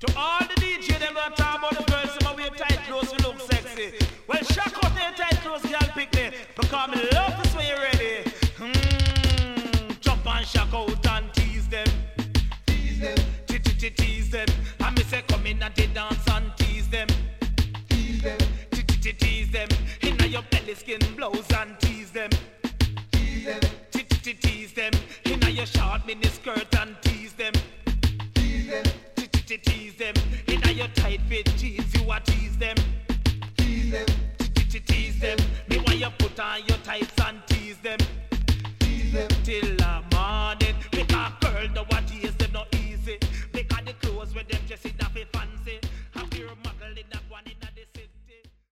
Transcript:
To all the DJ, them not talk about the girls, some wear tight clothes, you look sexy. Well, shock out their tight clothes, girl, pick me. Because me love this way you ready. Jump and shock out and tease them. Tease them. Tease them. And me say come in and they dance and tease them. Tease them. Tease them. Inna your belly skin blouse and tease them. Tease them. Tease them. Inna your short mini skirt and tease them. Tease them. Tease them. Inna your tight fit jeans, you a tease them. Tease them. Tease them. Me want you put on your tights and tease them. Tease them. Till